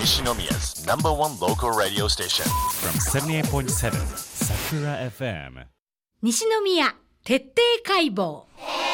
Nishinomiya's number one local radio station. From 78.7 Sakura FM. 西宮徹底解剖。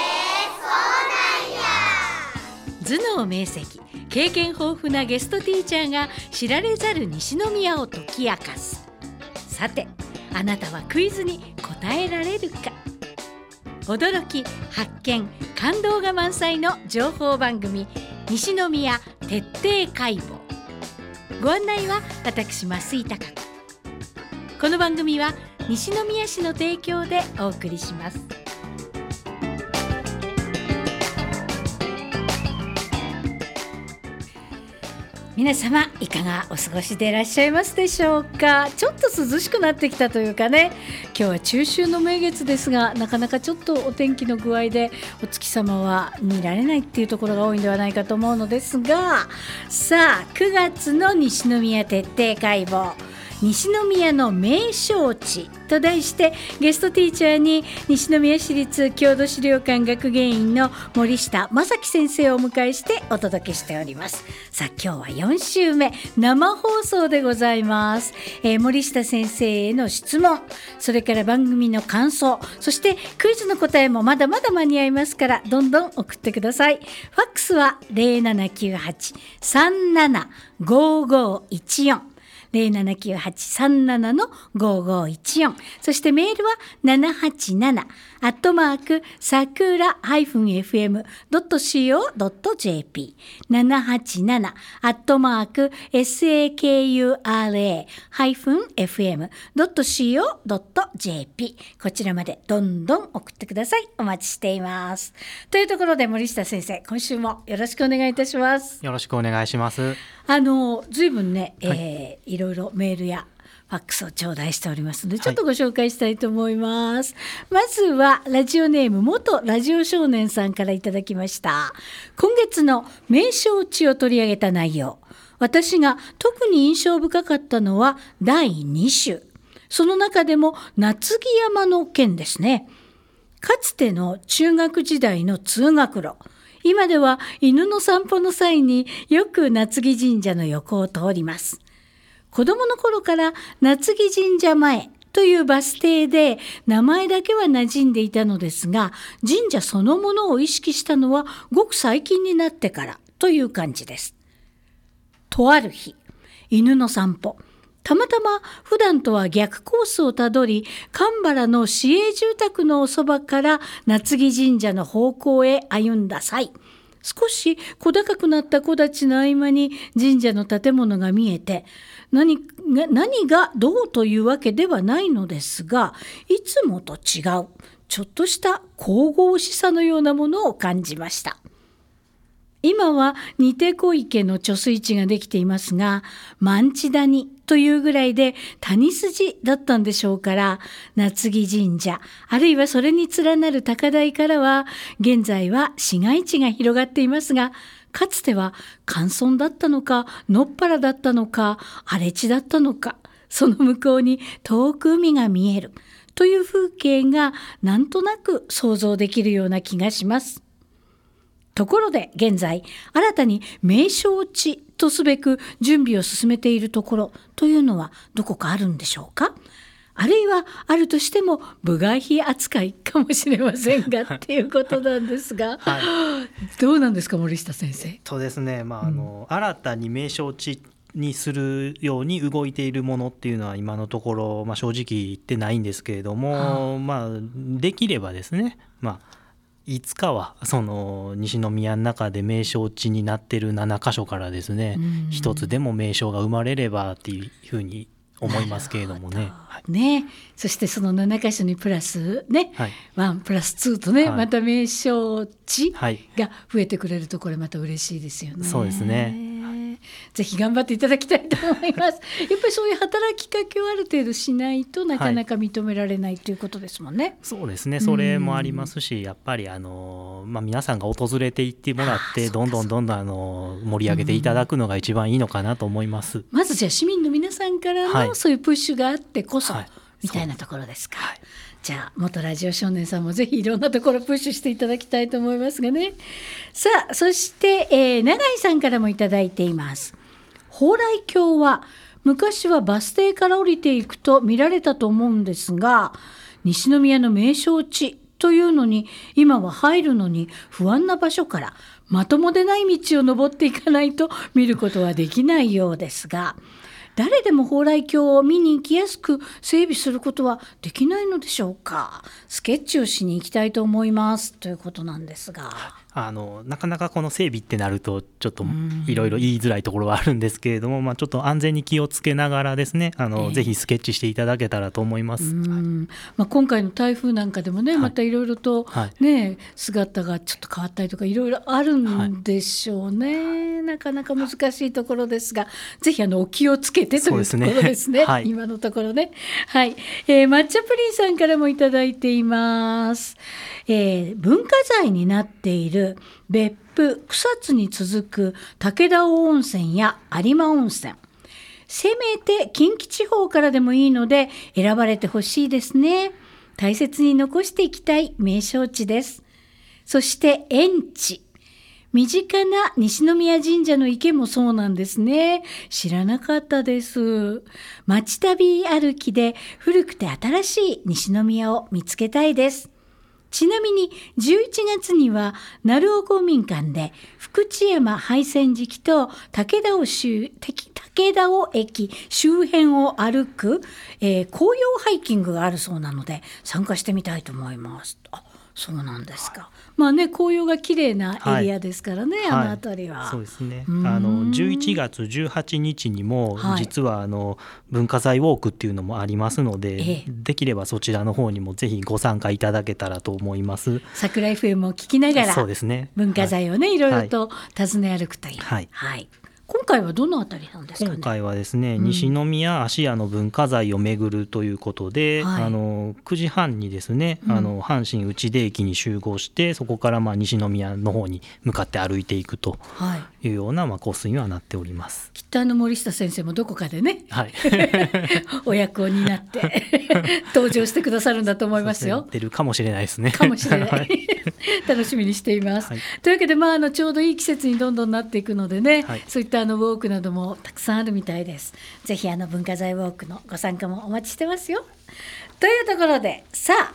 頭脳明晰、経験豊富なゲストティーチャーが知られざる西宮を解き明かす。さて、あなたはクイズに答えられるか。驚き、発見、感動が満載の情報番組、西宮徹底解剖。ご案内は私、増井貴子。この番組は西宮市の提供でお送りします。皆様いかがお過ごしでいらっしゃいますでしょうか。ちょっと涼しくなってきたというかね、今日は中秋の名月ですが、なかなかちょっとお天気の具合でお月様は見られないっていうところが多いんではないかと思うのですが、さあ9月の西宮徹底解剖、西宮の名勝地と題してゲストティーチャーに西宮市立郷土資料館学芸員の森下正樹先生をお迎えしてお届けしております。さあ今日は4週目生放送でございます。森下先生への質問、それから番組の感想、そしてクイズの答えもまだまだ間に合いますから、どんどん送ってください。ファックスは 0798-375514079837-5514、そしてメールは787-sakura-fm.co.jp 787-sakura-fm.co.jp こちらまでどんどん送ってください。お待ちしています。というところで森下先生、今週もよろしくお願いいたします。 よろしくお願いします。 ずいぶんね、いろいろメールやファックスを頂戴しておりますので、ちょっとご紹介したいと思います。まずはラジオネーム元ラジオ少年さんからいただきました。今月の名勝地を取り上げた内容、私が特に印象深かったのは第2週、その中でも夏木山の件ですね。かつての中学時代の通学路、今では犬の散歩の際によく夏木神社の横を通ります。子供の頃から夏木神社前というバス停で名前だけは馴染んでいたのですが、神社そのものを意識したのはごく最近になってからという感じです。とある日、犬の散歩、たまたま普段とは逆コースをたどり、蒲原の市営住宅のそばから夏木神社の方向へ歩んだ際、少し小高くなった木立の合間に神社の建物が見えて、何がどうというわけではないのですが、いつもと違うちょっとした神々しさのようなものを感じました。今は煮手小池の貯水池ができていますが、万地谷というぐらいで谷筋だったんでしょうから、夏木神社、あるいはそれに連なる高台からは、現在は市街地が広がっていますが、かつては寒村だったのか、野っ原だったのか、荒れ地だったのか、その向こうに遠く海が見えるという風景がなんとなく想像できるような気がします。ところで現在、新たに名勝地とすべく準備を進めているところというのはどこかあるんでしょうか。あるいはあるとしても部外費扱いかもしれませんがっていうことなんですが、どうなんですか森下先生。 とですね、新たに名勝地にするように動いているものっていうのは今のところ、正直言ってないんですけれども、できればですね、いつかはその西宮の中で名勝地になっている7カ所からですね、一つでも名勝が生まれればっていうふうに思いますけれどもね。 そしてその7カ所にプラスね、1プラス2とね、また名勝地が増えてくれるとこれまた嬉しいですよね。 そうですね。 ぜひ頑張っていただきたいと思います。やっぱりそういう働きかけをある程度しないとなかなか認められないということですもんね。 そうですね、それもありますし、やっぱり皆さんが訪れていってもらってどんどん盛り上げていただくのが一番いいのかなと思います。 まずじゃあ市民の皆さんからのそういうプッシュがあってこそ、みたいなところですか。じゃあ元ラジオ少年さんもぜひいろんなところプッシュしていただきたいと思いますがね。さあそして、永井さんからもいただいています。 蓬莱橋は昔はバス停から降りていくと見られたと思うんですが、西宮の名勝地というのに今は入るのに不安な場所からまともでない道を登っていかないと見ることはできないようですが、誰でも蓬莱橋を見に行きやすく整備することはできないのでしょうか。スケッチをしに行きたいと思いますということなんですが、 なかなかこの整備ってなるとちょっといろいろ言いづらいところはあるんですけれども、ちょっと安全に気をつけながらですね、ぜひスケッチしていただけたらと思います。 今回の台風なんかでもね、またいろいろと、姿がちょっと変わったりとかいろいろあるんでしょうね、なかなか難しいところですが、ぜひお気をつけてというところですね、今のところね。抹茶プリンさんからもいただいています。文化財になっている別府草津に続く武田尾温泉や有馬温泉、せめて近畿地方からでもいいので選ばれてほしいですね。大切に残していきたい名勝地です。そして園地、身近な西宮神社の池もそうなんですね。知らなかったです。街旅歩きで古くて新しい西宮を見つけたいです。ちなみに11月には鳴尾公民館で福知山廃線時期と武田尾駅周辺を歩く、紅葉ハイキングがあるそうなので参加してみたいと思います。そうなんですか。紅葉が綺麗なエリアですからね、あの辺りは。 そうですね。11月18日にも実は文化財ウォークっていうのもありますので、できればそちらの方にもぜひご参加いただけたらと思います。 桜 FM を聞きながら、 そうですね、 文化財をね、いろいろと訪ね歩くという。今回はどのあたりなんですかね。 今回はですね、西宮芦屋の文化財を巡るということで、9時半にですね、阪神内出駅に集合して、そこから西宮の方に向かって歩いていくというようなコースにはなっております。 きっと森下先生もどこかでね、お役を担って登場してくださるんだと思いますよ。 出るかもしれないですね。 かもしれない楽しみにしています。というわけで、ちょうどいい季節にどんどんなっていくのでね、そういったウォークなどもたくさんあるみたいです。ぜひ文化財ウォークのご参加もお待ちしてますよ。というところで、さあ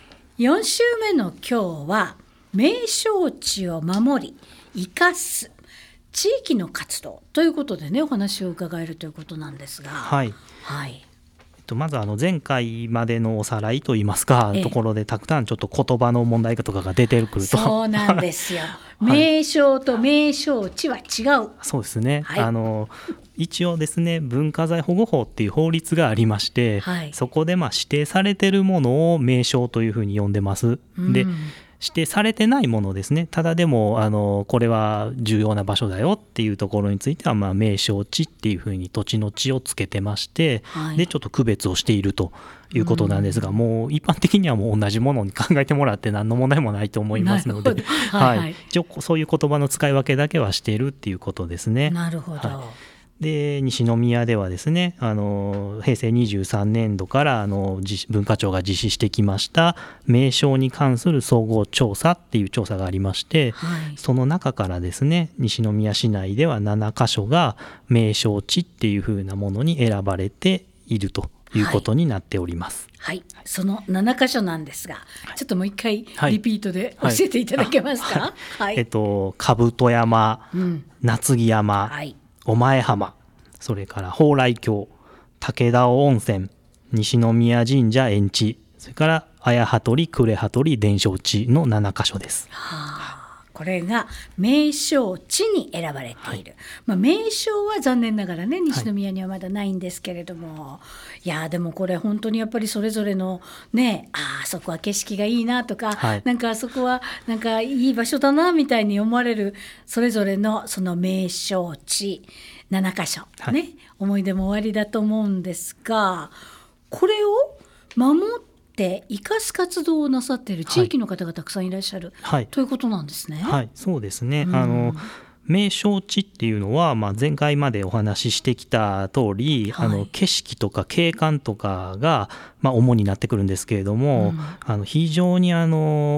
4週目の今日は名勝地を守り生かす地域の活動ということでね、お話を伺えるということなんですが、まず前回までのおさらいといいますか、ところでたくさんちょっと言葉の問題とかが出てくると。 そうなんですよ名勝と名勝地は違う。 そうですね、一応ですね、文化財保護法っていう法律がありまして、そこで指定されてるものを名勝というふうに呼んでます。で、指定されてないものですね、ただでもこれは重要な場所だよっていうところについては名勝地っていうふうに土地の地をつけてまして、でちょっと区別をしているということなんですが、もう一般的にはもう同じものに考えてもらって何の問題もないと思いますので、一応そういう言葉の使い分けだけはしているっていうことですね。 なるほど。 で西宮ではですね、平成23年度から文化庁が実施してきました名勝に関する総合調査っていう調査がありまして、その中からですね、西宮市内では7カ所が名勝地っていう風なものに選ばれているということになっております。 その7カ所なんですが、ちょっともう一回リピートで教えていただけますか。 兜山、夏木山、御前浜、それから蓬莱橋、武田尾温泉、西宮神社園地、それから綾羽鳥、呉羽鳥、伝承地の7カ所です。 これが名勝地に選ばれている、名勝は残念ながらね、西宮にはまだないんですけれども、いやでもこれ本当にやっぱりそれぞれのね、あそこは景色がいいなとか、なんかあそこはなんかいい場所だなみたいに思われるそれぞれのその名勝地7カ所ね、思い出も終わりだと思うんですが、これを守って生かす活動をなさっている地域の方がたくさんいらっしゃる、ということなんですね。 そうですね、名勝地っていうのは、前回までお話ししてきた通り、景色とか景観とかが、主になってくるんですけれども、非常に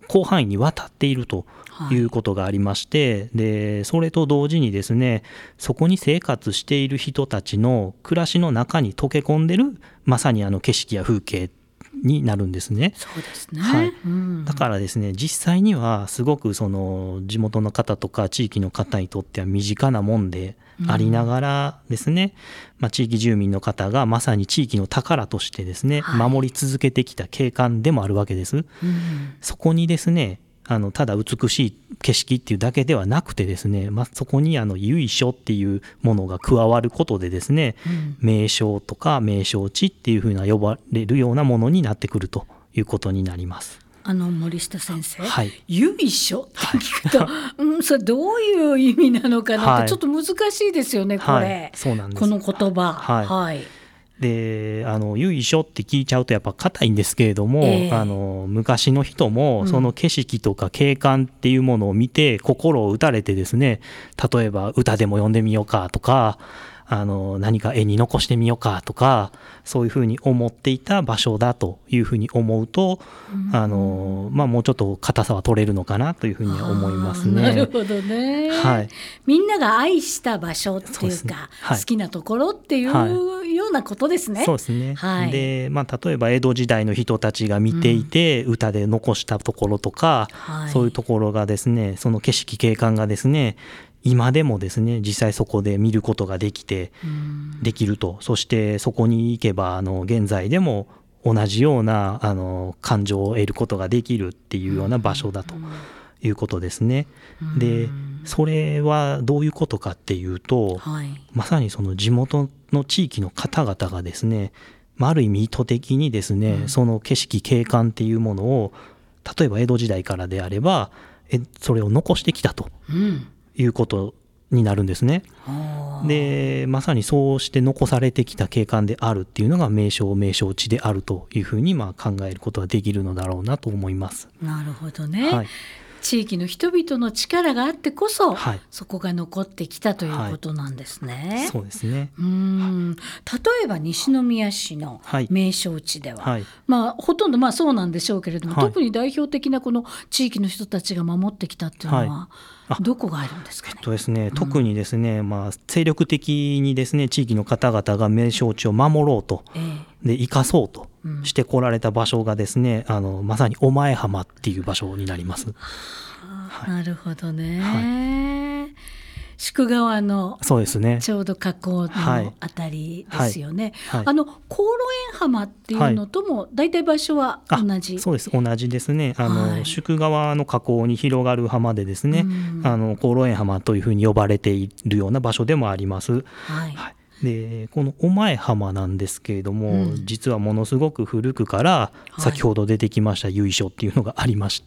広範囲にわたっているということがありまして、でそれと同時にですね、そこに生活している人たちの暮らしの中に溶け込んでるまさに景色や風景になるんですね。 そうですね、 はい、だからですね、実際にはすごくその地元の方とか地域の方にとっては身近なもんでありながらですね、地域住民の方がまさに地域の宝としてですね、守り続けてきた景観でもあるわけです。そこにですね、ただ美しい景色っていうだけではなくてですね、そこに由緒っていうものが加わることでですね、名勝とか名勝地っていうふうな呼ばれるようなものになってくるということになります。 森下先生、 由緒って聞くと、それどういう意味なのかなってちょっと難しいですよね、これ、 そうなんです。 この言葉、 で由緒って聞いちゃうとやっぱ硬いんですけれども、昔の人もその景色とか景観っていうものを見て心を打たれてですね、例えば歌でも読んでみようかとか、何か絵に残してみようかとか、そういうふうに思っていた場所だというふうに思うと、もうちょっと硬さは取れるのかなというふうには思いますね。 なるほどね、みんなが愛した場所っていうか、好きなところっていうようなことですね。 そうですね、で例えば江戸時代の人たちが見ていて、歌で残したところとか、そういうところがですね、その景色景観がですね、今でもですね、実際そこで見ることができて、できると。そしてそこに行けば現在でも同じような感情を得ることができるっていうような場所だということですね。でそれはどういうことかっていうと、まさにその地元の地域の方々がですね、ある意味意図的にですね、その景色景観っていうものを、例えば江戸時代からであればそれを残してきたということになるんですね。でまさにそうして残されてきた景観であるっていうのが名勝名勝地であるというふうに考えることができるのだろうなと思います。 なるほどね、地域の人々の力があってこそ、そこが残ってきたということなんですね。 そうですね。 例えば西宮市の名勝地では、ほとんどそうなんでしょうけれども、特に代表的なこの地域の人たちが守ってきたっていうのは、どこがあるんですかね。 ですね、特にですね、精力的にですね、地域の方々が名勝地を守ろうと、で生かそうとしてこられた場所がですね、まさに御前浜っていう場所になります。 なるほどね、宿川のそうですね、 ちょうど河口のあたりですよね。香炉園浜っていうのとも大体場所は同じ。 そうです、同じですね。宿川の河口に広がる浜でですね、香炉園浜というふうに呼ばれているような場所でもあります。でこの御前浜なんですけれども、実はものすごく古くから先ほど出てきました由緒っていうのがありまして、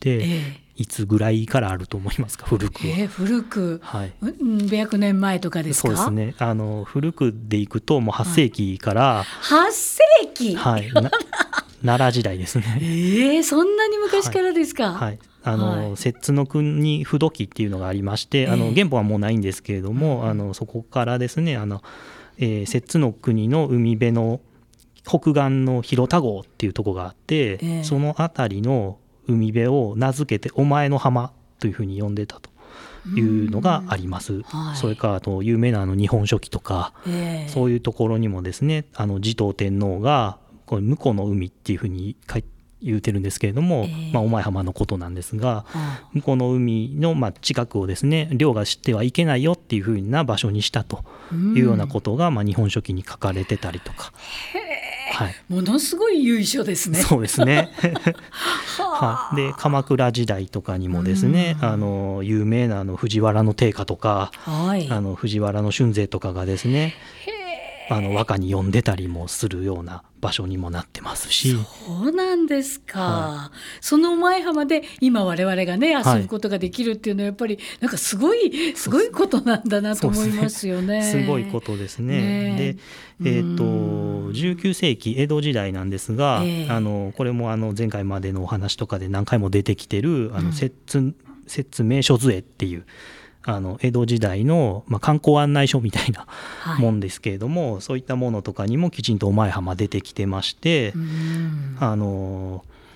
いつぐらいからあると思いますか。古くは、 古く、100年前とかですか。 そうですね、古くでいくともう8世紀から、 8世紀、 奈良時代ですね。 そんなに昔からですか。 摂津の国不土記っていうのがありまして、原本はもうないんですけれども、そこからですね、摂津の国の海辺の北岸の広田郷っていうところがあって、その辺りの海辺を名付けて御前の浜というふうに呼んでたというのがあります。それから有名な日本書紀とか、そういうところにもですね、持統天皇がこれ向こうの海っていうふうに言うてるんですけれども、御前浜のことなんですが、向こうの海の近くをですね、漁がしてはいけないよっていうふうな場所にしたというようなことが日本書紀に書かれてたりとか。 ものすごい由緒ですね。 そうですね。で鎌倉時代とかにもですね、有名な藤原の定家とか、藤原の俊勢とかがですね、和歌に読んでたりもするような場所にもなってますし。 そうなんですか。その前浜で今我々がね遊ぶことができるっていうのはやっぱりなんかすごいことなんだなと思いますよね。 すごいことですね。で、19世紀江戸時代なんですが、これも前回までのお話とかで何回も出てきてる摂津名所図会っていう江戸時代の、観光案内所みたいなもんですけれども、そういったものとかにもきちんと御前浜出てきてまして、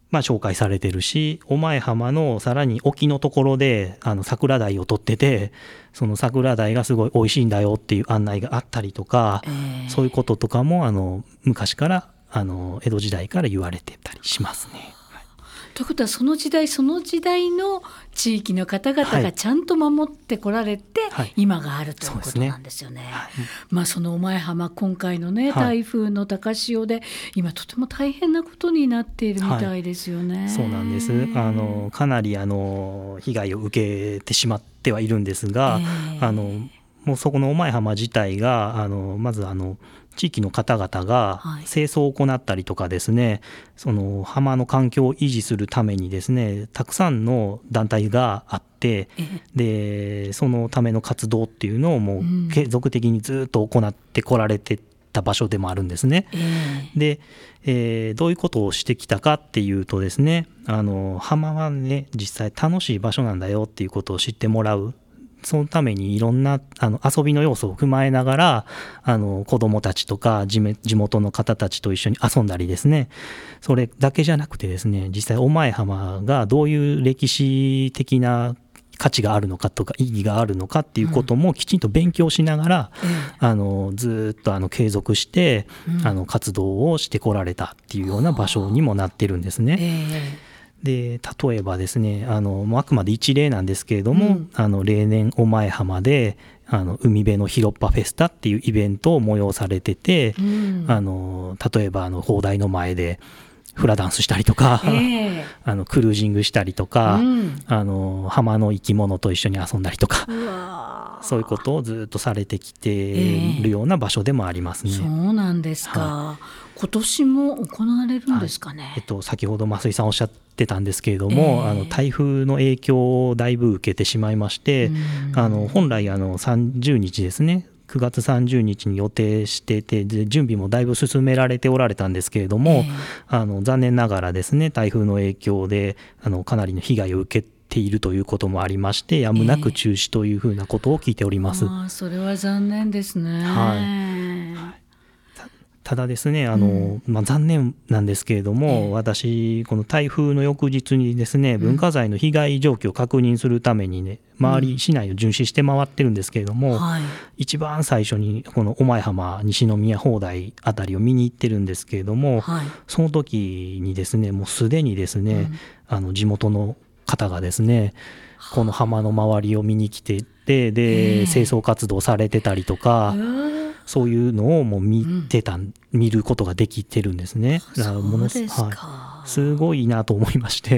紹介されてるし、御前浜のさらに沖のところで桜鯛を取ってて、その桜鯛がすごい美味しいんだよっていう案内があったりとか、そういうこととかも昔から江戸時代から言われてたりしますね。 ということはその時代その時代の地域の方々がちゃんと守ってこられて、今があるということなんですよね。その御前浜、今回のね、台風の高潮で今とても大変なことになっているみたいですよね。 そうなんです。かなり被害を受けてしまってはいるんですが、もうそこの御前浜自体がまず地域の方々が清掃を行ったりとかですね、その浜の環境を維持するためにですね、たくさんの団体があって、でそのための活動っていうのをもう継続的にずっと行ってこられてた場所でもあるんですね。で、どういうことをしてきたかっていうとですね、浜はね、実際楽しい場所なんだよっていうことを知ってもらう。そのためにいろんな遊びの要素を踏まえながら子どもたちとか地元の方たちと一緒に遊んだりですね、それだけじゃなくてですね、実際御前浜がどういう歴史的な価値があるのかとか意義があるのかっていうこともきちんと勉強しながら、ずっと継続して、活動をしてこられたっていうような場所にもなってるんですね。で例えばですね、あくまで一例なんですけれども、例年御前浜で海辺の広っ端フェスタっていうイベントを催されてて、例えば砲台の前でフラダンスしたりとか、クルージングしたりとか、浜の生き物と一緒に遊んだりとか、そういうことをずっとされてきているような場所でもありますね。 そうなんですか。今年も行われるんですかね。 先ほど増井さんおっしゃってたんですけれども、台風の影響をだいぶ受けてしまいまして、本来30日ですね、9月30日に予定してて、で準備もだいぶ進められておられたんですけれども、残念ながらですね、台風の影響でかなりの被害を受けているということもありまして、やむなく中止というふうなことを聞いております。 それは残念ですね。 ただですね、残念なんですけれども、私この台風の翌日にですね、文化財の被害状況を確認するためにね、周り市内を巡視して回ってるんですけれども、一番最初にこの御前浜西宮砲台あたりを見に行ってるんですけれども、その時にですね、もうすでにですね、地元の方がですね、この浜の周りを見に来てて、で清掃活動されてたりとか、そういうのをもう見ることができてるんですね。 そうですか。 すごいなと思いまして、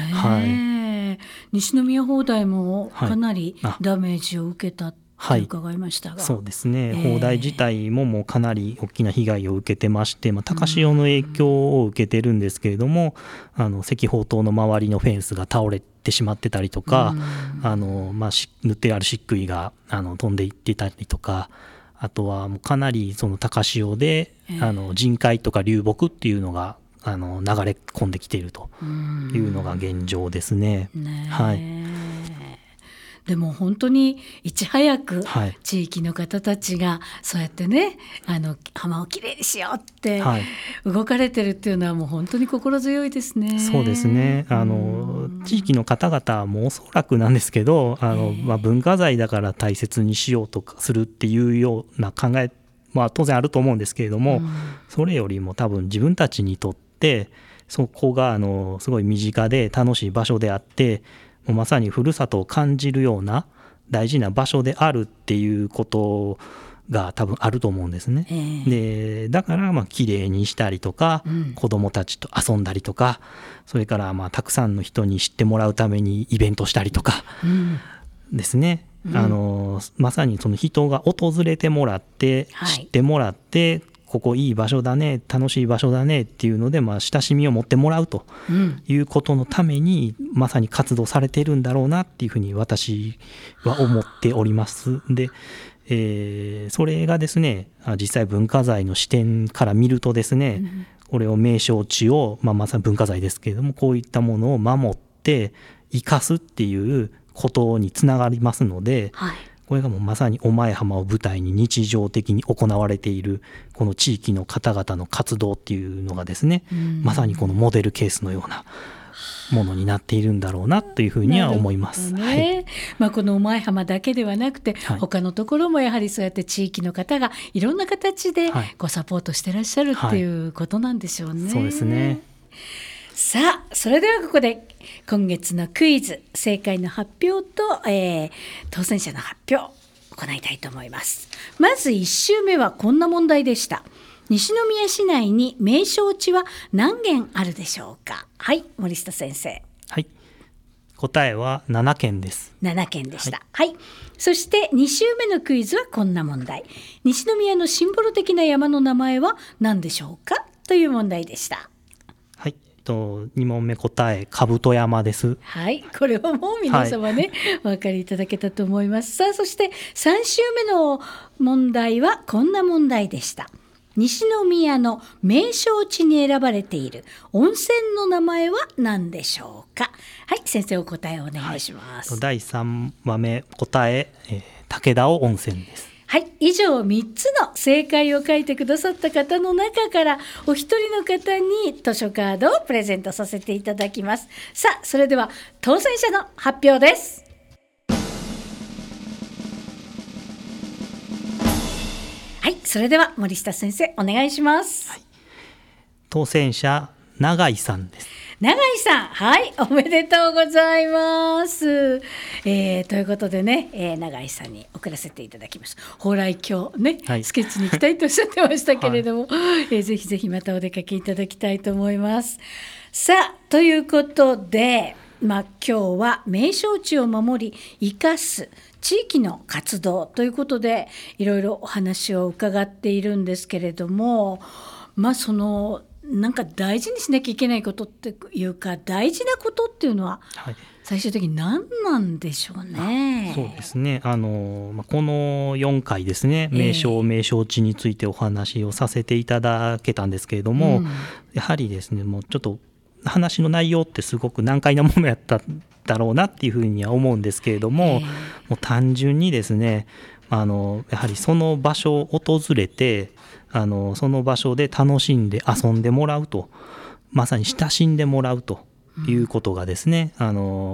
西宮砲台もかなりダメージを受けたと伺いましたが、 そうですね、砲台自体ももうかなり大きな被害を受けてまして、高潮の影響を受けてるんですけれども、赤砲塔の周りのフェンスが倒れてしまってたりとか、塗ってある漆喰が飛んでいってたりとか、あとはもうかなりその高潮で人海とか流木っていうのが流れ込んできているというのが現状ですね。 でも本当にいち早く地域の方たちがそうやってね、浜をきれいにしようって動かれてるっていうのはもう本当に心強いですね。 そうですね、地域の方々もおそらくなんですけど、文化財だから大切にしようとかするっていうような考えは当然あると思うんですけれども、それよりも多分自分たちにとってそこがすごい身近で楽しい場所であって、もうまさにふるさとを感じるような大事な場所であるっていうことが多分あると思うんですね。でだからきれいにしたりとか、子どもたちと遊んだりとか、それからたくさんの人に知ってもらうためにイベントしたりとかですね、まさにその人が訪れてもらって知ってもらって、ここいい場所だね、楽しい場所だねっていうので、親しみを持ってもらうということのために、まさに活動されているんだろうなっていうふうに私は思っております。で、それがですね、実際文化財の視点から見るとですね、これを名勝地を、まさに文化財ですけれども、こういったものを守って生かすっていうことにつながりますので、 これがもうまさに御前浜を舞台に日常的に行われているこの地域の方々の活動っていうのがですね、まさにこのモデルケースのようなものになっているんだろうなというふうには思います。 ね、この御前浜だけではなくて、他のところもやはりそうやって地域の方がいろんな形でごサポートしてらっしゃるっていうことなんでしょうね。 そうですね。 さあ、それではここで今月のクイズ正解の発表と、当選者の発表を行いたいと思います。まず1週目はこんな問題でした。西宮市内に名勝地は何軒あるでしょうか。はい、森下先生。 はい、答えは7軒です。 7軒でした。はい、そして2週目のクイズはこんな問題。西宮のシンボル的な山の名前は何でしょうかという問題でした。 はい、2問目答え兜山です。 はい、これはもう皆様ね、お分かりいただけたと思います。さあ、そして3週目の問題はこんな問題でした。西宮の名勝地に選ばれている温泉の名前は何でしょうか。はい、先生お答えをお願いします。 第3話目答え、武田尾温泉です。 はい、以上3つの正解を書いてくださった方の中からお一人の方に図書カードをプレゼントさせていただきます。さあ、それでは当選者の発表です。はい、それでは森下先生お願いします。はい、 当選者永井さんです。 永井さん、はい、おめでとうございます。ということでね、永井さんに送らせていただきます。蓬莱橋ね、スケッチに行きたいとおっしゃってましたけれども、ぜひぜひまたお出かけいただきたいと思います。さあ、ということで、今日は名勝地を守り生かす地域の活動ということでいろいろお話を伺っているんですけれども、そのなんか大事にしなきゃいけないことっていうか大事なことっていうのは最終的に何なんでしょうね。 そうですね、この4回ですね、名勝地についてお話をさせていただけたんですけれども、やはりですね、もうちょっと話の内容ってすごく難解なものやっただろうなっていうふうには思うんですけれども、もう単純にですね、やはりその場所を訪れてその場所で楽しんで遊んでもらうと、まさに親しんでもらうということがですね、我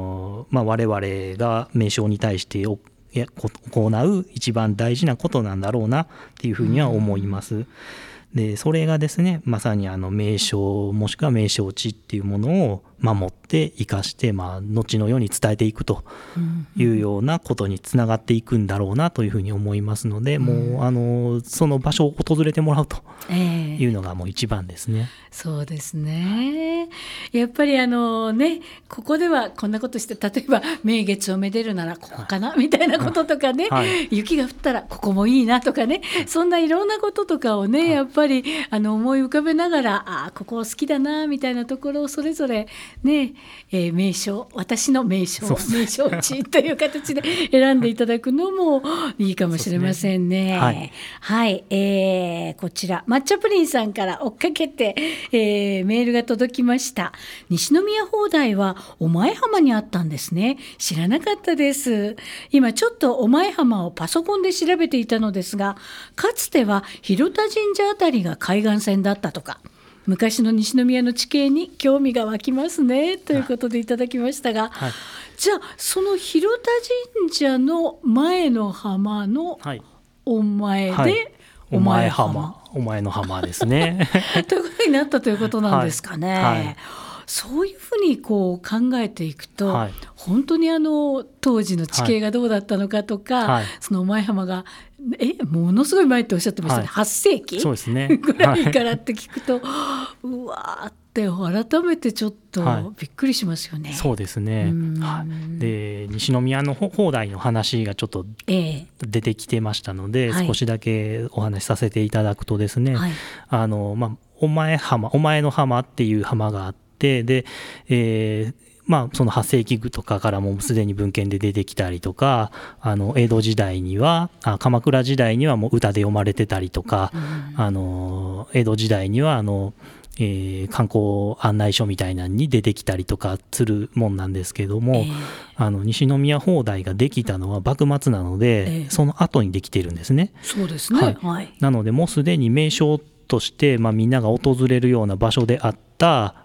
々が名勝に対して行う一番大事なことなんだろうなっていうふうには思います。でそれがですね、まさに名勝もしくは名勝地っていうものを守って生かして、後のように伝えていくというようなことにつながっていくんだろうなというふうに思いますので、もうその場所を訪れてもらうというのがもう一番ですね。 そうですね。やっぱりここではこんなことして、例えば名月をめでるならここかな、みたいなこととかね、雪が降ったらここもいいなとかね、そんないろんなこととかをね、やっぱり思い浮かべながら、ここ好きだなみたいなところをそれぞれね、名称、私の名称地という形で選んでいただくのもいいかもしれませんね。はい、こちら抹茶プリンさんから追っかけて、メールが届きました。西宮砲台は御前浜にあったんですね。知らなかったです。今ちょっと御前浜をパソコンで調べていたのですが、かつては広田神社あたりが海岸線だったとか、昔の西宮の地形に興味が湧きますねということでいただきましたが、じゃあその広田神社の前の浜のお前で、 お前の浜ですねということになったということなんですかね。そういうふうに考えていくと、本当に当時の地形がどうだったのかとか、その御前浜がものすごい前っておっしゃってましたね、8世紀そうですねぐらいからって聞くと、うわーって改めてちょっとびっくりしますよね。 そうですね。で西宮の砲台の話がちょっと出てきてましたので、少しだけお話しさせていただくとですね、御前の浜っていう浜があって、でその8世紀とかからもうすでに文献で出てきたりとか、江戸時代には鎌倉時代にはもう歌で読まれてたりとか、江戸時代には観光案内所みたいなのに出てきたりとかするもんなんですけども、西宮砲台ができたのは幕末なので、その後にできてるんですね。 そうですね、はい、 なのでもうすでに名所として、みんなが訪れるような場所であった、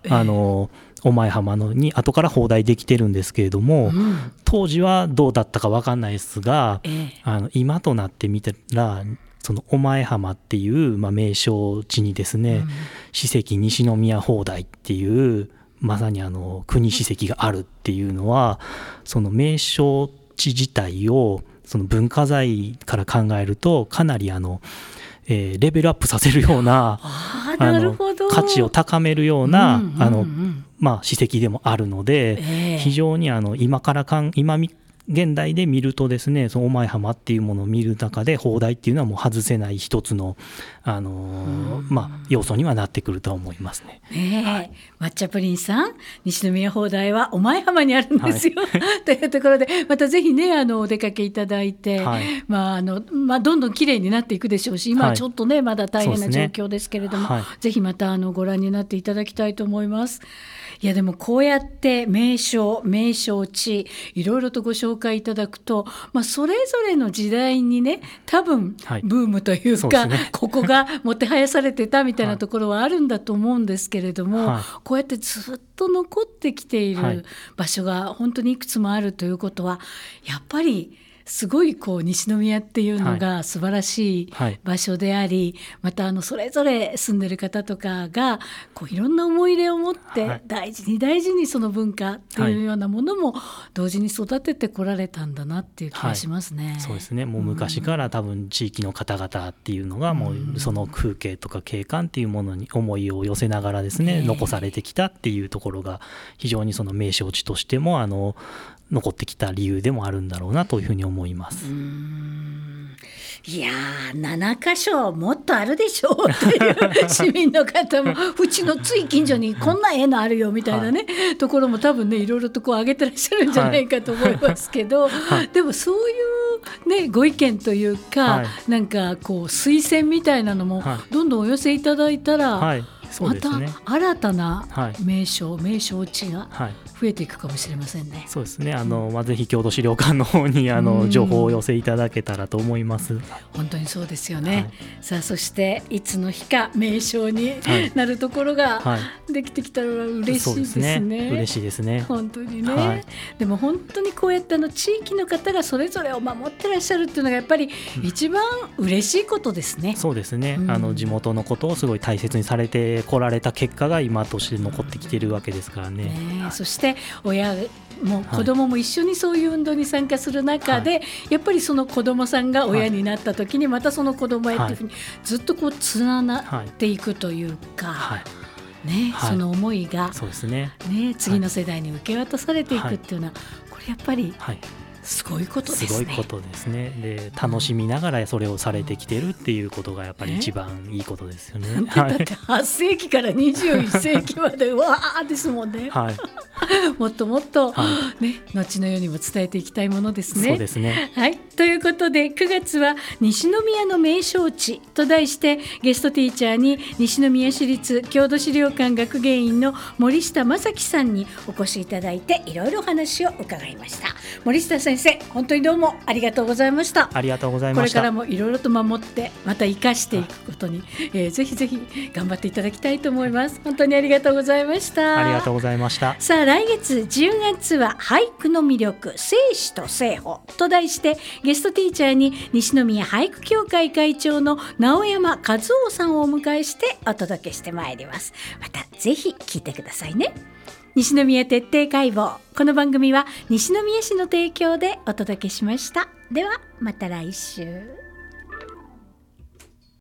お前浜のに後から砲台できてるんですけれども、当時はどうだったか分かんないですが、今となってみたらそのお前浜っていう、名勝地にですね、史跡西宮砲台っていうまさに国史跡があるっていうのは、その名勝地自体をその文化財から考えるとかなりレベルアップさせるような価値を高めるような史跡でもあるので、非常に今現代で見るとですね、そのお前浜っていうものを見る中で砲台っていうのはもう外せない一つの、要素にはなってくると思いますね。 抹茶プリンさん、西宮砲台はお前浜にあるんですよ、というところでまたぜひねお出かけいただいて、どんどん綺麗になっていくでしょうし、今はちょっとねまだ大変な状況ですけれども、ぜひまたご覧になっていただきたいと思います。いやでもこうやって名所名勝地いろいろとご紹介いただくと、それぞれの時代にね多分ブームというか、ここがもてはやされてたみたいなところはあるんだと思うんですけれども、こうやってずっと残ってきている場所が本当にいくつもあるということは、やっぱりすごい西宮っていうのが素晴らしい場所であり、またそれぞれ住んでる方とかがいろんな思い入れを持って大事に大事にその文化っていうようなものも同時に育ててこられたんだなっていう気がしますね。 そうですね。もう昔から多分地域の方々っていうのがもうその風景とか景観っていうものに思いを寄せながらですね、残されてきたっていうところが非常にその名勝地としても残ってきた理由でもあるんだろうなというふうに思います。 いや7カ所もっとあるでしょうっていう市民の方もうちのつい近所にこんなのあるよみたいなね、ところも多分ねいろいろと挙げてらっしゃるんじゃないかと思いますけど、でもそういうねご意見というか、なんか推薦みたいなのもどんどんお寄せいただいたら、また新たな名所名勝地が増えていくかもしれませんね。 そうですね。ぜひ郷土資料館の方に情報をお寄せいただけたらと思います。 本当にそうですよね。さあそしていつの日か名勝になるところができてきたら嬉しいですね。 嬉しいですね。 本当にね。でも本当にこうやって地域の方がそれぞれを守ってらっしゃるっていうのがやっぱり一番嬉しいことですね。 そうですね。地元のことをすごい大切にされてこられた結果が今として残ってきているわけですからね。 そして親も子供も一緒にそういう運動に参加する中で、やっぱりその子供さんが親になった時にまたその子供へっていうふうにずっとつながっていくというか、その思いが、次の世代に受け渡されていくっていうのは、これやっぱりすごいことですね。 すごいことですね。で楽しみながらそれをされてきてるっていうことがやっぱり一番いいことですよね。 だって8世紀から21世紀までわーですもんね。もっともっと、後の世にも伝えていきたいものですね。 そうですね。 ということで9月は西宮の名勝地と題してゲストティーチャーに西宮市立郷土資料館学芸員の森下正樹さんにお越しいただいていろいろ話を伺いました。森下先生、本当にどうもありがとうございました。 ありがとうございました。 これからもいろいろと守ってまた生かしていくことに、ぜひぜひ頑張っていただきたいと思います。本当にありがとうございました。 ありがとうございました。 さあ来月10月は俳句の魅力生死と生保と題してゲストティーチャーに西宮俳句協会会長の直山和夫さんをお迎えしてお届けしてまいります。またぜひ聞いてくださいね。西宮徹底解剖、この番組は西宮市の提供でお届けしました。ではまた来週。